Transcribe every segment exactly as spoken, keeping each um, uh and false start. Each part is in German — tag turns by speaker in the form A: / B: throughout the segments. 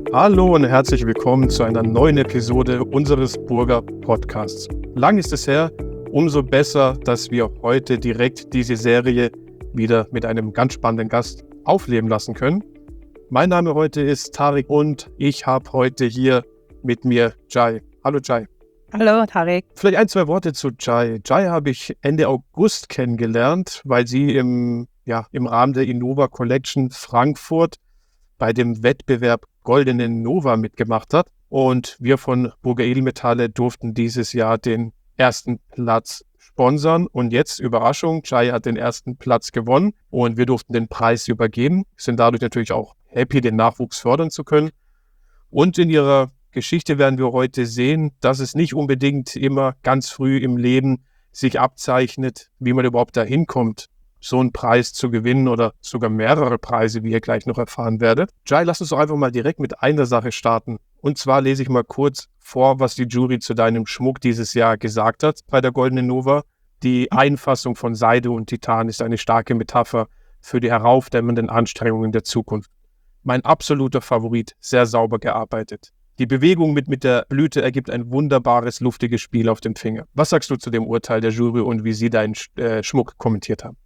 A: Hallo und herzlich willkommen zu einer neuen Episode unseres Burger Podcasts. Lang ist es her, umso besser, dass wir heute direkt diese Serie wieder mit einem ganz spannenden Gast aufleben lassen können. Mein Name heute ist Tarek und ich habe heute hier mit mir Jai. Hallo Jai.
B: Hallo Tarek.
A: Vielleicht ein, zwei Worte zu Jai. Jai habe ich Ende August kennengelernt, weil sie im, ja, im Rahmen der Innova Collection Frankfurt bei dem Wettbewerb Goldene Nova mitgemacht hat. Und wir von Burger Edelmetalle durften dieses Jahr den ersten Platz sponsern. Und jetzt, Überraschung, Jai hat den ersten Platz gewonnen und wir durften den Preis übergeben. Sind dadurch natürlich auch happy, den Nachwuchs fördern zu können. Und in ihrer Geschichte werden wir heute sehen, dass es nicht unbedingt immer ganz früh im Leben sich abzeichnet, wie man überhaupt dahin kommt, so einen Preis zu gewinnen oder sogar mehrere Preise, wie ihr gleich noch erfahren werdet. Jai, lass uns doch einfach mal direkt mit einer Sache starten. Und zwar lese ich mal kurz vor, was die Jury zu deinem Schmuck dieses Jahr gesagt hat bei der Goldenen Nova. Die Einfassung von Seide und Titan ist eine starke Metapher für die heraufdämmernden Anstrengungen der Zukunft. Mein absoluter Favorit, sehr sauber gearbeitet. Die Bewegung mit, mit der Blüte ergibt ein wunderbares, luftiges Spiel auf dem Finger. Was sagst du zu dem Urteil der Jury und wie sie deinen äh, Schmuck kommentiert haben?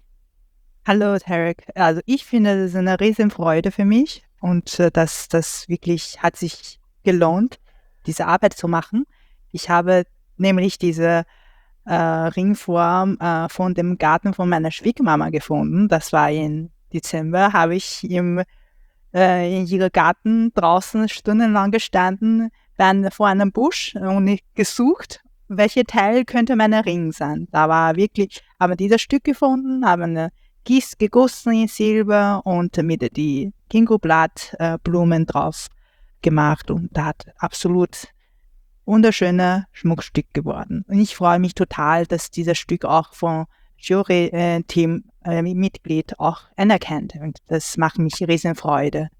B: Hallo Tarek. Also ich finde, das ist eine Riesenfreude für mich und äh, das, das wirklich hat sich gelohnt, diese Arbeit zu machen. Ich habe nämlich diese äh, Ringform äh, von dem Garten von meiner Schwiegermama gefunden. Das war im Dezember, habe ich im, äh, in ihrem Garten draußen stundenlang gestanden, dann vor einem Busch und ich gesucht, welcher Teil könnte mein Ring sein. Da war wirklich, haben wir dieses Stück gefunden, haben eine Gieß gegossen in Silber und mit die Ginkgo-Blatt-Blumen drauf gemacht und da hat absolut wunderschönes Schmuckstück geworden. Und ich freue mich total, dass dieses Stück auch vom Jury-Team-Mitglied äh, auch anerkannt und das macht mich riesen Freude.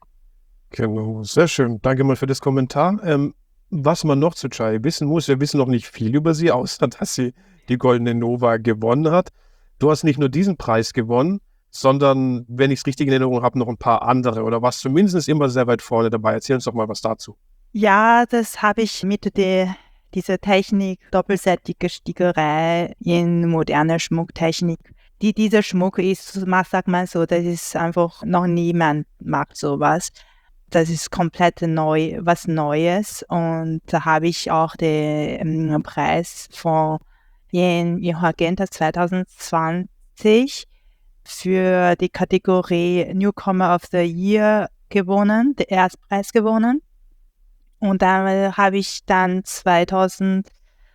A: Genau, sehr schön. Danke mal für das Kommentar. Ähm, was man noch zu Jai wissen muss, wir wissen noch nicht viel über sie, außer dass sie die Goldene Nova gewonnen hat. Du hast nicht nur diesen Preis gewonnen, sondern, wenn ich es richtig in Erinnerung habe, noch ein paar andere oder warst zumindest immer sehr weit vorne dabei. Erzähl uns doch mal was dazu.
B: Ja, das habe ich mit der, dieser Technik, doppelseitige Stickerei in moderner Schmucktechnik. Die, dieser Schmuck ist, sagt man so, das ist einfach, noch niemand macht sowas. Das ist komplett neu, was Neues und da habe ich auch den ähm, Preis von in Argenta zwanzig zwanzig für die Kategorie Newcomer of the Year gewonnen, den Erstpreis gewonnen. Und dann habe ich dann zwanzig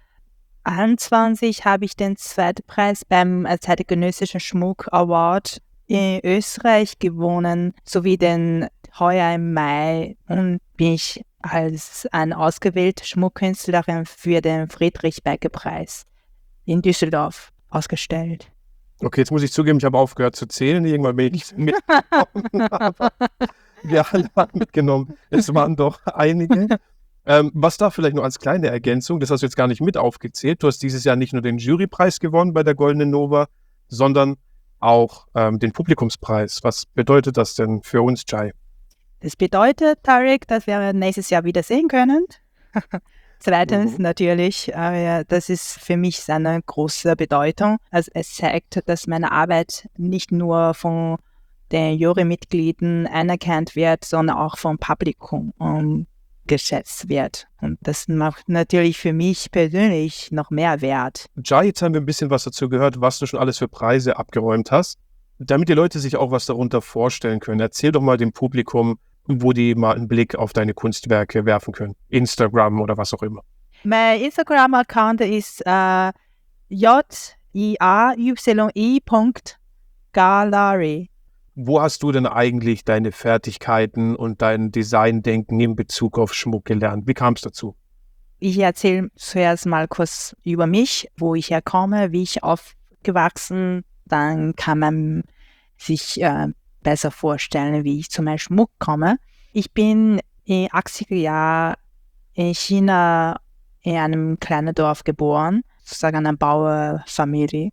B: einundzwanzig habe ich den zweiten Preis beim Zeitgenössischen Schmuck Award in Österreich gewonnen, sowie den heuer im Mai und bin ich als ein ausgewählte Schmuckkünstlerin für den Friedrich-Becker-Preis in Düsseldorf ausgestellt.
A: Okay, jetzt muss ich zugeben, ich habe aufgehört zu zählen. Irgendwann bin ich nicht mitgenommen, aber wir alle haben mitgenommen. Es waren doch einige. Ähm, was da vielleicht noch als kleine Ergänzung, das hast du jetzt gar nicht mit aufgezählt. Du hast dieses Jahr nicht nur den Jurypreis gewonnen bei der Goldenen Nova, sondern auch ähm, den Publikumspreis. Was bedeutet das denn für uns, Jai?
B: Das bedeutet, Tarek, dass wir nächstes Jahr wieder sehen können. Zweitens mhm. natürlich, äh, das ist für mich eine große Bedeutung. Also es zeigt, dass meine Arbeit nicht nur von den Jurymitgliedern anerkannt wird, sondern auch vom Publikum um, geschätzt wird. Und das macht natürlich für mich persönlich noch mehr Wert.
A: Jai, jetzt haben wir ein bisschen was dazu gehört, was du schon alles für Preise abgeräumt hast. Damit die Leute sich auch was darunter vorstellen können, erzähl doch mal dem Publikum, wo die mal einen Blick auf deine Kunstwerke werfen können. Instagram oder was auch immer.
B: Mein Instagram-Account ist äh, j i a y i punkt gallery.
A: Wo hast du denn eigentlich deine Fertigkeiten und dein Designdenken in Bezug auf Schmuck gelernt? Wie kam es dazu?
B: Ich erzähle zuerst mal kurz über mich, wo ich herkomme, wie ich aufgewachsen. Dann kann man sich äh, besser vorstellen, wie ich zu meinem Schmuck komme. Ich bin in achtziger Jahren in China in einem kleinen Dorf geboren, sozusagen einer Bauernfamilie.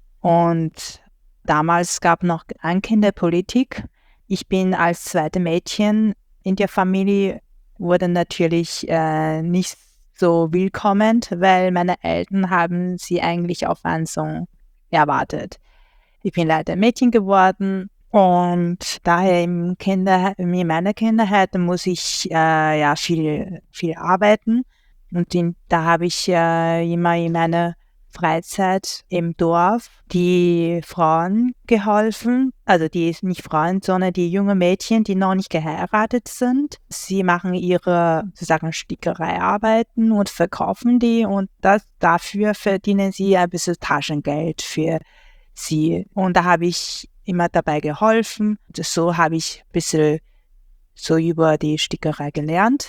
B: Und damals gab noch Einkinderpolitik. Ich bin als zweite Mädchen in der Familie wurde natürlich äh, nicht so willkommen, weil meine Eltern haben sie eigentlich auf einen Sohn erwartet. Ich bin leider Mädchen geworden und daher im Kinder, in meiner Kindheit muss ich äh, ja viel, viel arbeiten und in, da habe ich äh, immer in meiner Freizeit im Dorf die Frauen geholfen, also die nicht Frauen, sondern die jungen Mädchen, die noch nicht geheiratet sind. Sie machen ihre sozusagen Stickereiarbeiten und verkaufen die und das, dafür verdienen sie ein bisschen Taschengeld für sie. Und da habe ich immer dabei geholfen. So habe ich ein bisschen so über die Stickerei gelernt.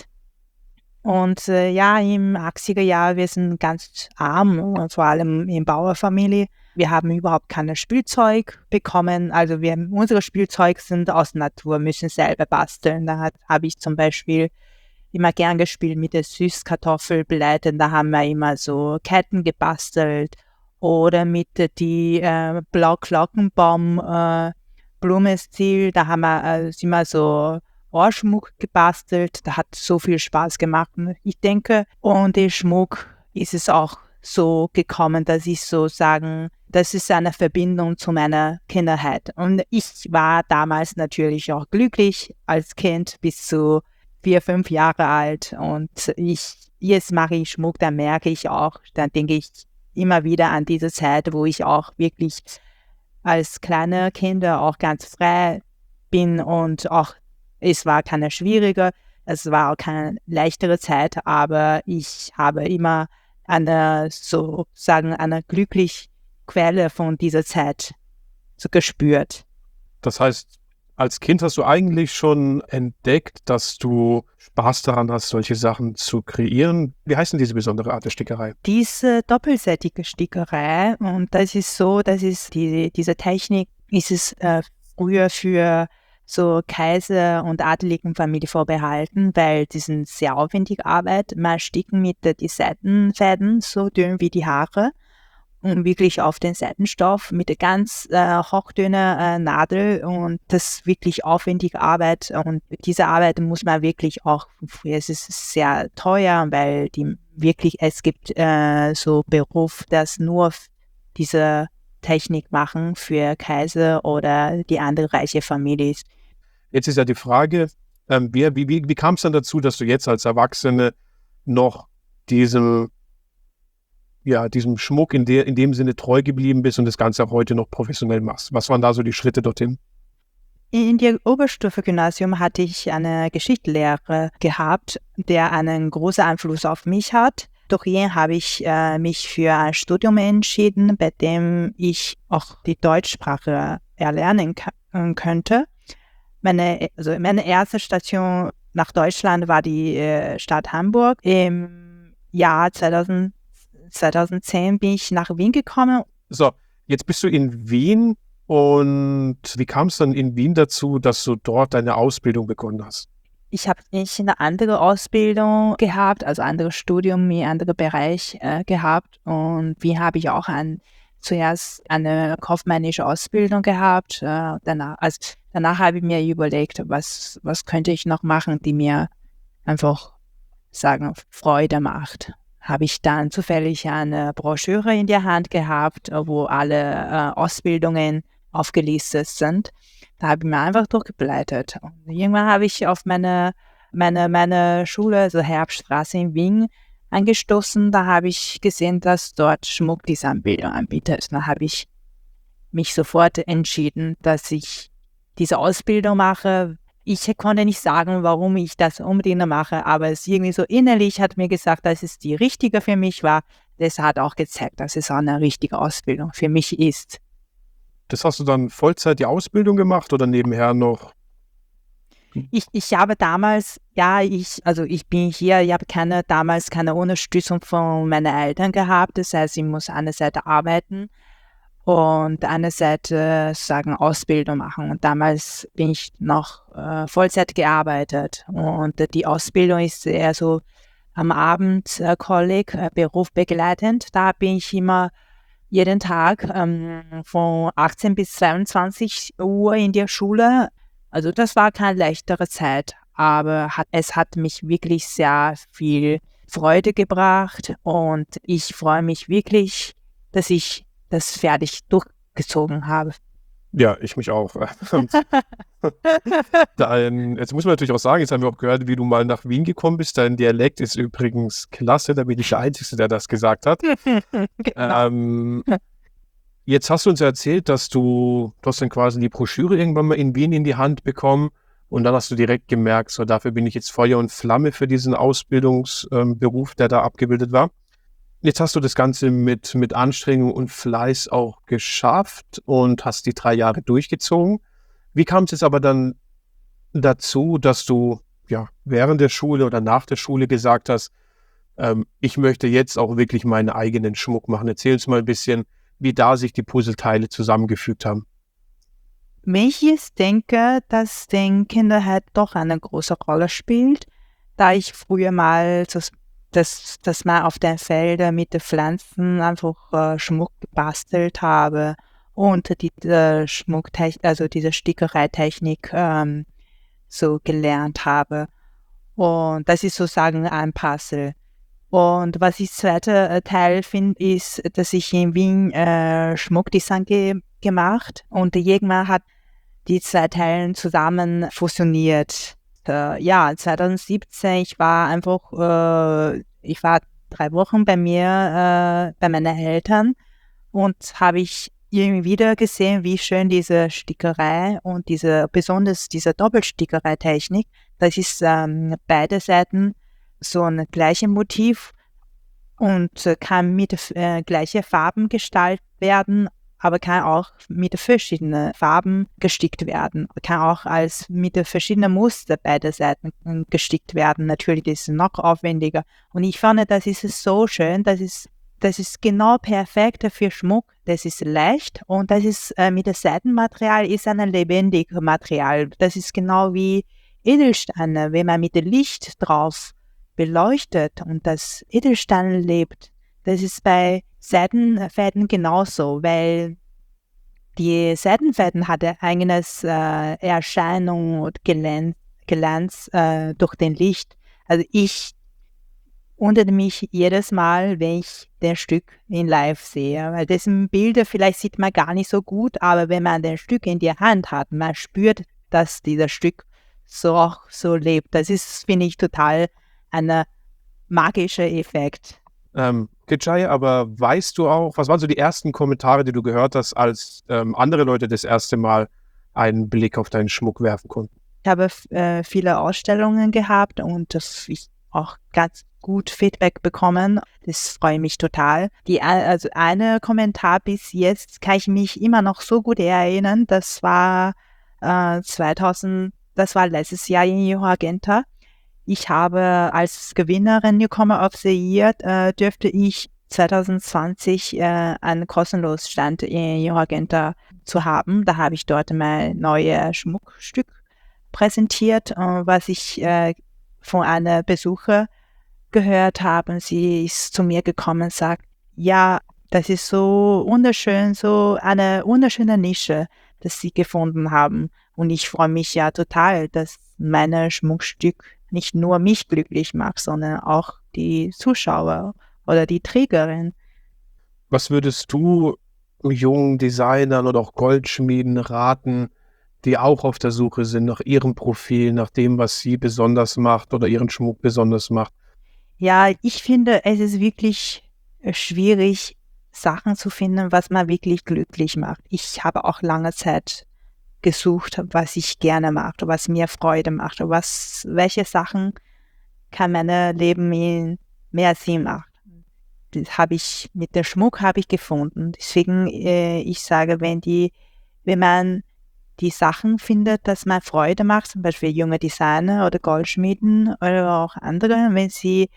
B: Und äh, ja, im achtziger Jahr, wir sind ganz arm, und vor allem in Bauernfamilie. Wir haben überhaupt kein Spielzeug bekommen. Also wir, unsere Spielzeug sind aus Natur, müssen selber basteln. Da habe ich zum Beispiel immer gern gespielt mit der Süßkartoffelblätter. Da haben wir immer so Ketten gebastelt. Oder mit die äh, Blauglockenbaum äh, Blumenstil. Da haben wir, äh, sind wir so Ohrschmuck gebastelt, da hat so viel Spaß gemacht. Ich denke, und den Schmuck ist es auch so gekommen, dass ich so sagen, das ist eine Verbindung zu meiner Kindheit. Und ich war damals natürlich auch glücklich als Kind bis zu vier, fünf Jahre alt. Und ich, jetzt mache ich Schmuck, dann merke ich auch, dann denke ich immer wieder an diese Zeit, wo ich auch wirklich als kleine Kinder auch ganz frei bin und auch es war keine schwierige, es war auch keine leichtere Zeit, aber ich habe immer eine, sozusagen eine glückliche Quelle von dieser Zeit so gespürt.
A: Das heißt, als Kind hast du eigentlich schon entdeckt, dass du Spaß daran hast, solche Sachen zu kreieren. Wie heißt denn diese besondere Art der Stickerei?
B: Diese doppelseitige Stickerei, und das ist so, das ist die, diese Technik, ist es äh, früher für so Kaiser- und adeligen Familie vorbehalten, weil die sind sehr aufwendige Arbeit. Man sticken mit äh, die Seitenfäden so dünn wie die Haare und wirklich auf den Seitenstoff mit der ganz äh, hochdünnen äh, Nadel und das ist wirklich aufwendige Arbeit und diese Arbeit muss man wirklich auch, es ist sehr teuer, weil die wirklich, es gibt äh, so Beruf, das nur diese Technik machen für Kaiser oder die andere reiche Familie.
A: Jetzt ist ja die Frage, ähm, wie, wie, wie kam es dann dazu, dass du jetzt als Erwachsene noch diesem, ja, diesem Schmuck in, der, in dem Sinne treu geblieben bist und das Ganze auch heute noch professionell machst? Was waren da so die Schritte dorthin?
B: In der Oberstufe-Gymnasium hatte ich eine Geschichtslehrer gehabt, der einen großen Einfluss auf mich hat. Durch ihn habe ich äh, mich für ein Studium entschieden, bei dem ich auch die Deutschsprache erlernen k- könnte. Meine, also meine erste Station nach Deutschland war die äh, Stadt Hamburg. Im Jahr zweitausend, zweitausendzehn bin ich nach Wien gekommen.
A: So, jetzt bist du in Wien und wie kam es dann in Wien dazu, dass du dort deine Ausbildung begonnen hast?
B: Ich habe nicht eine andere Ausbildung gehabt, also anderes Studium, einen anderen Bereich äh, gehabt. Und wie habe ich auch ein, zuerst eine kaufmännische Ausbildung gehabt. Äh, danach, also danach habe ich mir überlegt, was, was könnte ich noch machen, die mir einfach sagen, Freude macht. Habe ich dann zufällig eine Broschüre in der Hand gehabt, wo alle äh, Ausbildungen aufgelistet sind. Da habe ich mir einfach durchgeblättert. Und irgendwann habe ich auf meine, meine, meine Schule, also Herbststraße in Wien, angestoßen. Da habe ich gesehen, dass dort Schmuckdesignbildung anbietet. Da habe ich mich sofort entschieden, dass ich diese Ausbildung mache. Ich konnte nicht sagen, warum ich das unbedingt mache, aber es irgendwie so innerlich hat mir gesagt, dass es die richtige für mich war. Das hat auch gezeigt, dass es auch eine richtige Ausbildung für mich ist.
A: Das hast du dann Vollzeit die Ausbildung gemacht oder nebenher noch?
B: Ich, ich habe damals, ja, ich, also ich bin hier, ich habe keine, damals keine Unterstützung von meinen Eltern gehabt. Das heißt, ich muss an der Seite arbeiten und an der Seite sagen Ausbildung machen. Und damals bin ich noch äh, Vollzeit gearbeitet. Und äh, die Ausbildung ist eher so am Abend äh, Kolleg, äh, berufsbegleitend. Da bin ich immer jeden Tag ähm, von achtzehn bis zweiundzwanzig Uhr in der Schule. Also das war keine leichtere Zeit, aber hat, es hat mich wirklich sehr viel Freude gebracht und ich freue mich wirklich, dass ich das fertig durchgezogen habe.
A: Ja, ich mich auch. Dein, jetzt muss man natürlich auch sagen, jetzt haben wir auch gehört, wie du mal nach Wien gekommen bist. Dein Dialekt ist übrigens klasse, da bin ich der Einzige, der das gesagt hat.
B: Genau.
A: Ähm, jetzt hast du uns ja erzählt, dass du, du hast dann quasi die Broschüre irgendwann mal in Wien in die Hand bekommen und dann hast du direkt gemerkt, so dafür bin ich jetzt Feuer und Flamme für diesen Ausbildungsberuf, ähm, der da abgebildet war. Jetzt hast du das Ganze mit, mit Anstrengung und Fleiß auch geschafft und hast die drei Jahre durchgezogen. Wie kam es jetzt aber dann dazu, dass du ja während der Schule oder nach der Schule gesagt hast, ähm, ich möchte jetzt auch wirklich meinen eigenen Schmuck machen? Erzähl uns mal ein bisschen, wie da sich die Puzzleteile zusammengefügt haben.
B: Wenn ich jetzt denke, dass den Kindern halt doch eine große Rolle spielt, da ich früher mal das, das, das mal auf den Feldern mit den Pflanzen einfach äh, Schmuck gebastelt habe und diese Schmucktechnik, also diese Stickereitechnik ähm, so gelernt habe. Und das ist sozusagen ein Puzzle. Und was ich zweite äh, Teil finde, ist, dass ich in Wien äh, Schmuckdesign ge gemacht und irgendwann hat die zwei Teile zusammen fusioniert. Äh, ja, zwanzig siebzehn, ich war einfach, äh, ich war drei Wochen bei mir, äh, bei meinen Eltern und habe ich irgendwie wieder gesehen, wie schön diese Stickerei und diese, besonders diese Doppelstickerei-Technik, das ist ähm, beide Seiten so ein gleiches Motiv und äh, kann mit äh, gleichen Farben gestaltet werden, aber kann auch mit verschiedenen Farben gestickt werden. Kann auch als mit verschiedenen Muster beide Seiten äh, gestickt werden. Natürlich ist es noch aufwendiger. Und ich fand, das ist so schön, das ist, das ist genau perfekt für Schmuck. Das ist leicht und das ist äh, mit dem Seidenmaterial ist ein lebendiges Material. Das ist genau wie Edelsteine, wenn man mit dem Licht drauf beleuchtet und das Edelstein lebt. Das ist bei Seidenfäden genauso, weil die Seidenfäden hat ein eigenes äh, Erscheinung und Glanz, Glanz äh, durch den Licht. Also ich wundere mich jedes Mal, wenn ich das Stück in live sehe, weil dessen Bilder vielleicht sieht man gar nicht so gut, aber wenn man das Stück in der Hand hat, man spürt, dass dieses Stück so auch so lebt. Das ist, finde ich, total ein magischer Effekt.
A: Ähm, Kicaya, aber weißt du auch, was waren so die ersten Kommentare, die du gehört hast, als ähm, andere Leute das erste Mal einen Blick auf deinen Schmuck werfen konnten?
B: Ich habe äh, viele Ausstellungen gehabt und das ich auch ganz gut Feedback bekommen. Das freut mich total. Die, also eine Kommentar bis jetzt kann ich mich immer noch so gut erinnern. Das war äh, zweitausend, das war letztes Jahr in Johagenta. Ich habe als Gewinnerin Newcomer of the Year äh, dürfte ich zwanzig zwanzig äh, einen kostenlosen Stand in Johagenta zu haben. Da habe ich dort mein neues Schmuckstück präsentiert, äh, was ich äh, von einer Besucher gehört habe. Und sie ist zu mir gekommen und sagt, ja, das ist so wunderschön, so eine wunderschöne Nische, das sie gefunden haben. Und ich freue mich ja total, dass mein Schmuckstück nicht nur mich glücklich macht, sondern auch die Zuschauer oder die Trägerin.
A: Was würdest du jungen Designern oder auch Goldschmieden raten, die auch auf der Suche sind nach ihrem Profil, nach dem, was sie besonders macht oder ihren Schmuck besonders macht?
B: Ja, ich finde, es ist wirklich schwierig, Sachen zu finden, was man wirklich glücklich macht. Ich habe auch lange Zeit gesucht, was ich gerne mache, was mir Freude macht, was, welche Sachen kann mein Leben in mehr Sinn machen. Das habe ich mit dem Schmuck habe ich gefunden. Deswegen, äh, ich sage, wenn die, wenn man die Sachen findet, dass man Freude macht, zum Beispiel junge Designer oder Goldschmieden oder auch andere, wenn sie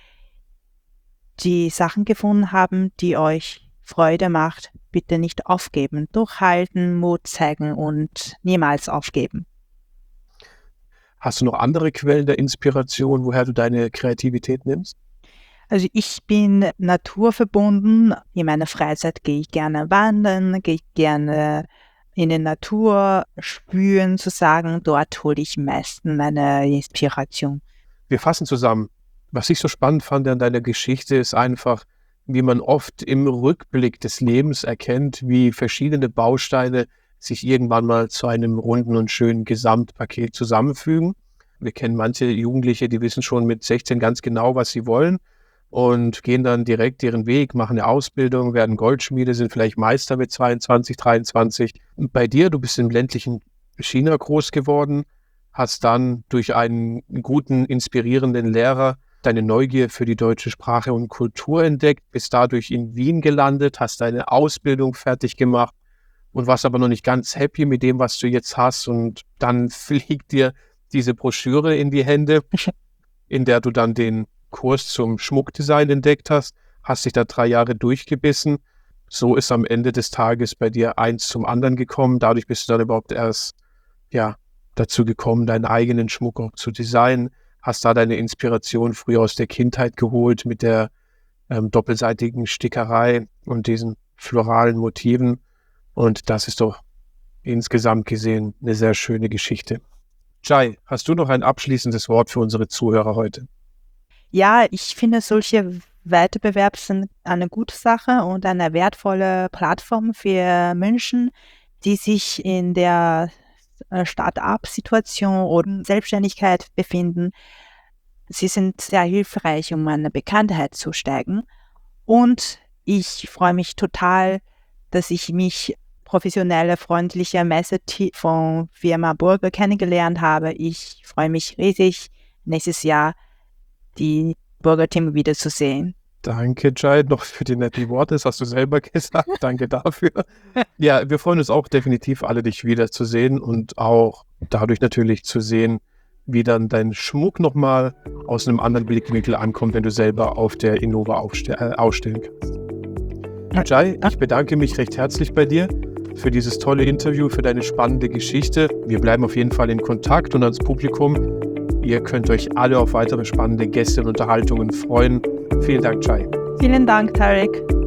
B: die Sachen gefunden haben, die euch Freude macht, bitte nicht aufgeben, durchhalten, Mut zeigen und niemals aufgeben.
A: Hast du noch andere Quellen der Inspiration, woher du deine Kreativität nimmst?
B: Also ich bin naturverbunden. In meiner Freizeit gehe ich gerne wandern, gehe ich gerne in der Natur spüren, zu sagen, dort hole ich am meisten meine Inspiration.
A: Wir fassen zusammen. Was ich so spannend fand an deiner Geschichte ist einfach, wie man oft im Rückblick des Lebens erkennt, wie verschiedene Bausteine sich irgendwann mal zu einem runden und schönen Gesamtpaket zusammenfügen. Wir kennen manche Jugendliche, die wissen schon mit sechzehn ganz genau, was sie wollen und gehen dann direkt ihren Weg, machen eine Ausbildung, werden Goldschmiede, sind vielleicht Meister mit zweiundzwanzig, dreiundzwanzig. Und bei dir, du bist im ländlichen China groß geworden, hast dann durch einen guten, inspirierenden Lehrer deine Neugier für die deutsche Sprache und Kultur entdeckt, bist dadurch in Wien gelandet, hast deine Ausbildung fertig gemacht und warst aber noch nicht ganz happy mit dem, was du jetzt hast. Und dann fliegt dir diese Broschüre in die Hände, in der du dann den Kurs zum Schmuckdesign entdeckt hast, hast dich da drei Jahre durchgebissen. So ist am Ende des Tages bei dir eins zum anderen gekommen. Dadurch bist du dann überhaupt erst ja, dazu gekommen, deinen eigenen Schmuck auch zu designen. Hast da deine Inspiration früher aus der Kindheit geholt mit der ähm, doppelseitigen Stickerei und diesen floralen Motiven. Und das ist doch insgesamt gesehen eine sehr schöne Geschichte. Jai, hast du noch ein abschließendes Wort für unsere Zuhörer heute?
B: Ja, ich finde, solche Wettbewerbe sind eine gute Sache und eine wertvolle Plattform für Menschen, die sich in der Start-up-Situation oder Selbstständigkeit befinden. Sie sind sehr hilfreich, um eine Bekanntheit zu steigen. Und ich freue mich total, dass ich mich professionelle, freundliche Messeteam von Firma Burger kennengelernt habe. Ich freue mich riesig, nächstes Jahr die Burger-Team wiederzusehen.
A: Danke, Jai, noch für die netten Worte. Das hast du selber gesagt. Danke dafür. Ja, wir freuen uns auch definitiv alle, dich wiederzusehen und auch dadurch natürlich zu sehen, wie dann dein Schmuck nochmal aus einem anderen Blickwinkel ankommt, wenn du selber auf der Innova aufste- äh, ausstellen kannst. Jai, ich bedanke mich recht herzlich bei dir für dieses tolle Interview, für deine spannende Geschichte. Wir bleiben auf jeden Fall in Kontakt und ans Publikum. Ihr könnt euch alle auf weitere spannende Gäste und Unterhaltungen freuen. Vielen Dank, Jai.
B: Vielen Dank, Tarek.